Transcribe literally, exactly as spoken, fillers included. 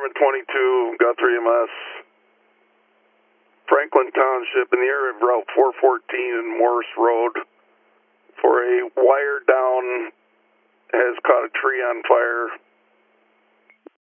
Department twenty-two, Guthrie M S, Franklin Township, in the area of Route four fourteen and Morse Road, for a wire down has caught a tree on fire